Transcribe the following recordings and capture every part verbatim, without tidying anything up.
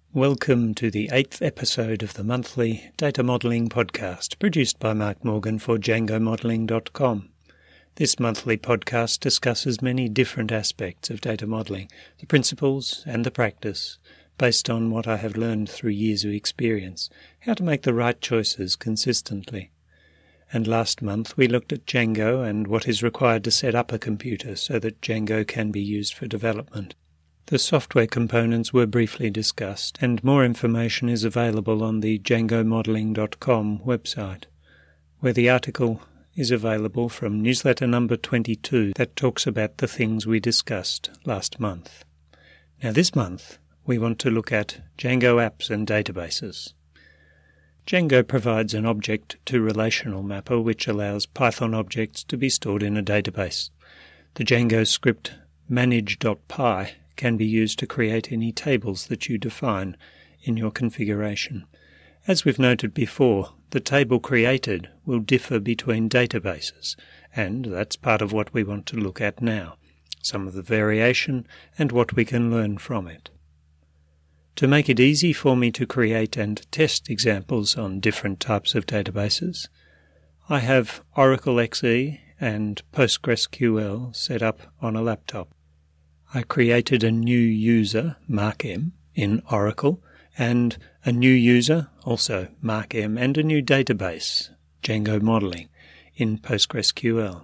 Welcome to the eighth episode of the monthly Data Modelling podcast, produced by Mark Morgan for Django Modelling dot com. This monthly podcast discusses many different aspects of data modelling, the principles and the practice, based on what I have learned through years of experience, how to make the right choices consistently. And last month we looked at Django and what is required to set up a computer so that Django can be used for development. The software components were briefly discussed, and more information is available on the Django Modelling dot com website, where the article is available from newsletter number twenty-two that talks about the things we discussed last month. Now this month we want to look at Django apps and databases. Django provides an object-to-relational mapper which allows Python objects to be stored in a database. The Django script manage.py can be used to create any tables that you define in your configuration. As we've noted before, the table created will differ between databases, and that's part of what we want to look at now, some of the variation and what we can learn from it. To make it easy for me to create and test examples on different types of databases, I have Oracle X E and PostgreSQL set up on a laptop. I created a new user, MarkM, in Oracle, and a new user, also MarkM, and a new database, Django Modelling, in PostgreSQL.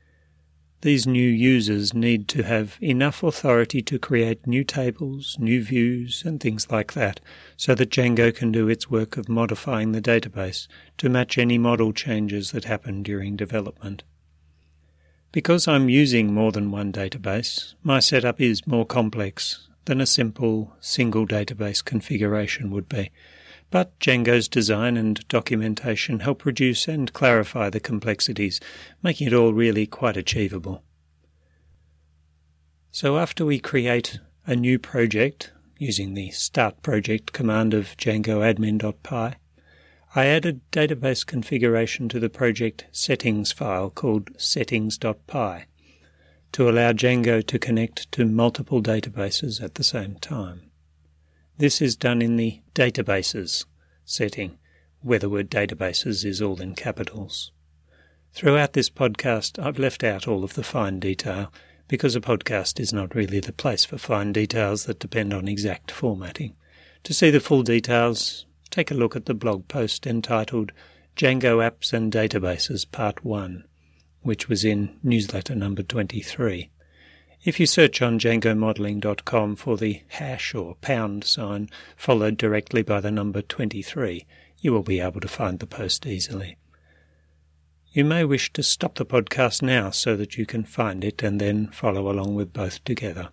These new users need to have enough authority to create new tables, new views, and things like that, so that Django can do its work of modifying the database to match any model changes that happen during development. Because I'm using more than one database, my setup is more complex than a simple single database configuration would be. But Django's design and documentation help reduce and clarify the complexities, making it all really quite achievable. So after we create a new project using the start project command of Django admin.py, I added database configuration to the project settings file called settings.py to allow Django to connect to multiple databases at the same time. This is done in the databases setting, where the word databases is all in capitals. Throughout this podcast, I've left out all of the fine detail because a podcast is not really the place for fine details that depend on exact formatting. To see the full details, take a look at the blog post entitled Django Apps and Databases Part one, which was in newsletter number twenty-three. If you search on Django Modelling dot com for the hash or pound sign followed directly by the number twenty-three, you will be able to find the post easily. You may wish to stop the podcast now so that you can find it and then follow along with both together.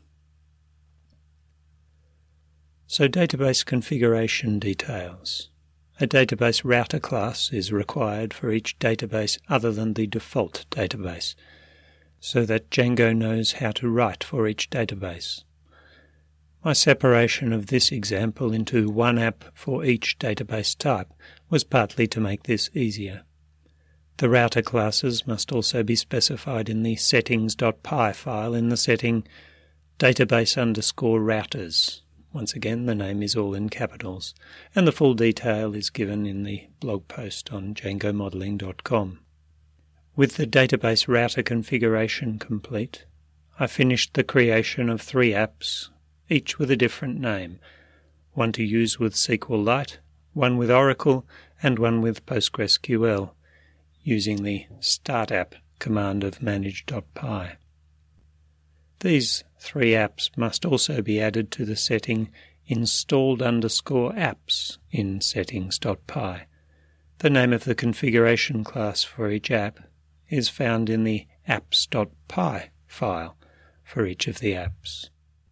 So database configuration details. A database router class is required for each database other than the default database, so that Django knows how to write for each database. My separation of this example into one app for each database type was partly to make this easier. The router classes must also be specified in the settings.py file in the setting database underscore routers. Once again, the name is all in capitals, and the full detail is given in the blog post on Django Modelling dot com. With the database router configuration complete, I finished the creation of three apps, each with a different name, one to use with SQLite, one with Oracle, and one with PostgreSQL, using the start app command of manage.py. These three apps must also be added to the setting installed underscore apps in settings.py. The name of the configuration class for each app is found in the apps.py file for each of the apps.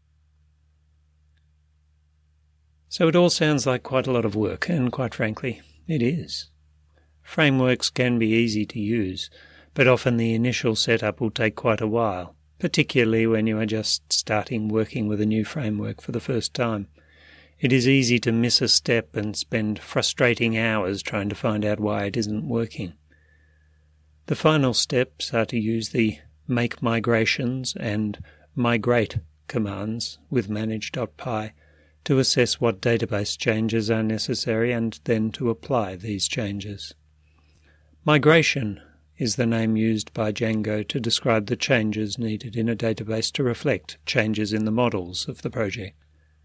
So it all sounds like quite a lot of work, and quite frankly, it is. Frameworks can be easy to use, but often the initial setup will take quite a while, particularly when you are just starting working with a new framework for the first time. It is easy to miss a step and spend frustrating hours trying to find out why it isn't working. The final steps are to use the make migrations and migrate commands with manage.py to assess what database changes are necessary and then to apply these changes. Migration is the name used by Django to describe the changes needed in a database to reflect changes in the models of the project.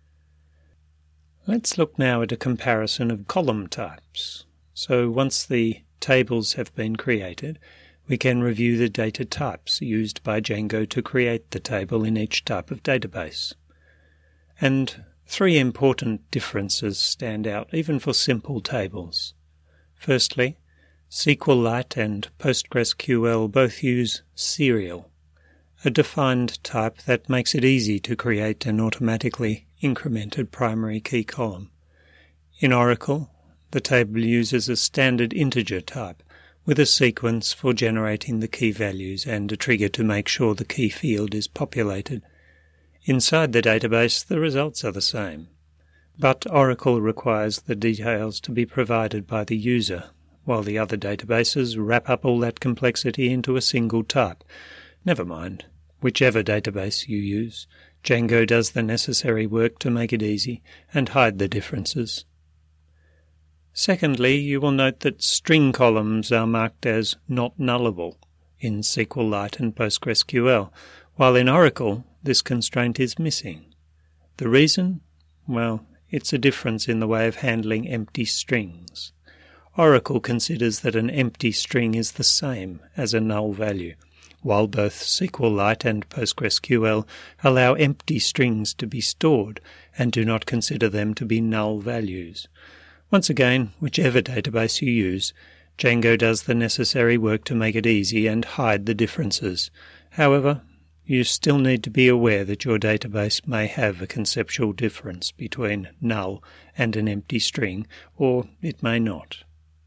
Let's look now at a comparison of column types. So once the tables have been created, we can review the data types used by Django to create the table in each type of database. And three important differences stand out even for simple tables. Firstly, SQLite and PostgreSQL both use serial, a defined type that makes it easy to create an automatically incremented primary key column. In Oracle, the table uses a standard integer type with a sequence for generating the key values and a trigger to make sure the key field is populated. Inside the database, the results are the same, but Oracle requires the details to be provided by the user, while the other databases wrap up all that complexity into a single type. Never mind, whichever database you use, Django does the necessary work to make it easy and hide the differences. Secondly, you will note that string columns are marked as not nullable in SQLite and PostgreSQL, while in Oracle this constraint is missing. The reason? Well, it's a difference in the way of handling empty strings. Oracle considers that an empty string is the same as a null value, while both SQLite and PostgreSQL allow empty strings to be stored and do not consider them to be null values. Once again, whichever database you use, Django does the necessary work to make it easy and hide the differences. However, you still need to be aware that your database may have a conceptual difference between null and an empty string, or it may not.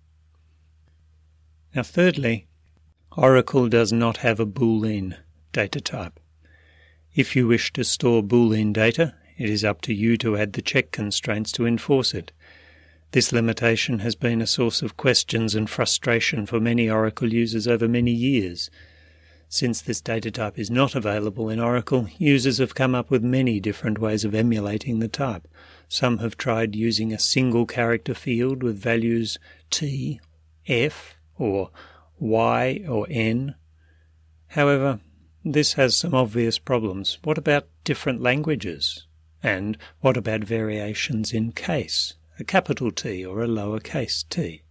Now thirdly, Oracle does not have a Boolean data type. If you wish to store Boolean data, it is up to you to add the check constraints to enforce it. This limitation has been a source of questions and frustration for many Oracle users over many years. Since this data type is not available in Oracle, users have come up with many different ways of emulating the type. Some have tried using a single character field with values T, F, or Y or N. However, this has some obvious problems. What about different languages? And what about variations in case, a capital T or a lowercase t?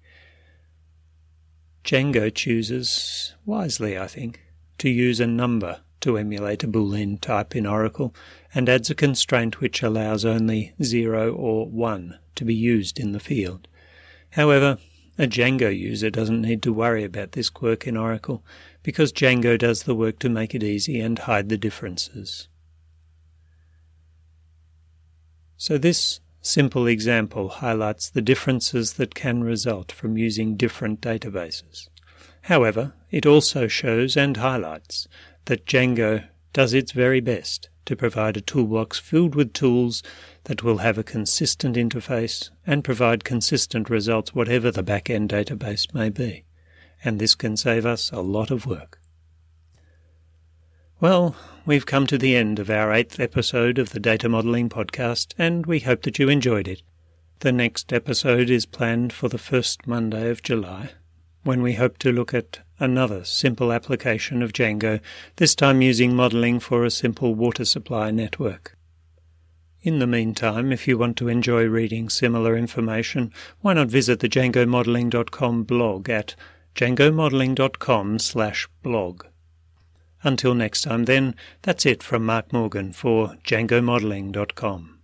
Django chooses, wisely I think, to use a number to emulate a Boolean type in Oracle and adds a constraint which allows only zero or one to be used in the field. However, a Django user doesn't need to worry about this quirk in Oracle because Django does the work to make it easy and hide the differences. So this simple example highlights the differences that can result from using different databases. However, it also shows and highlights that Django does its very best to provide a toolbox filled with tools that will have a consistent interface and provide consistent results whatever the back-end database may be. And this can save us a lot of work. Well, we've come to the end of our eighth episode of the Data Modelling Podcast, and we hope that you enjoyed it. The next episode is planned for the first Monday of July, when we hope to look at another simple application of Django, this time using modelling for a simple water supply network. In the meantime, if you want to enjoy reading similar information, why not visit the django modelling dot com blog at django modelling dot com slash blog. Until next time then, that's it from Mark Morgan for django modelling dot com.